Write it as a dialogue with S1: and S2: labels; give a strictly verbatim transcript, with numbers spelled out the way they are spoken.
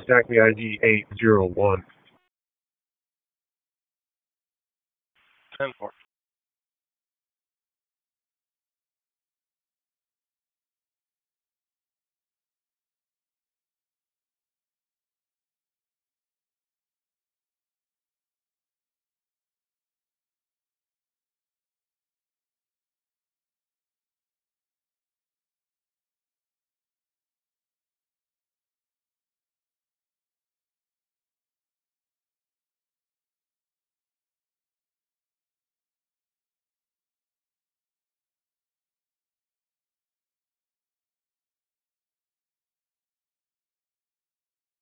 S1: Stack Me I D eight zero one.
S2: ten four.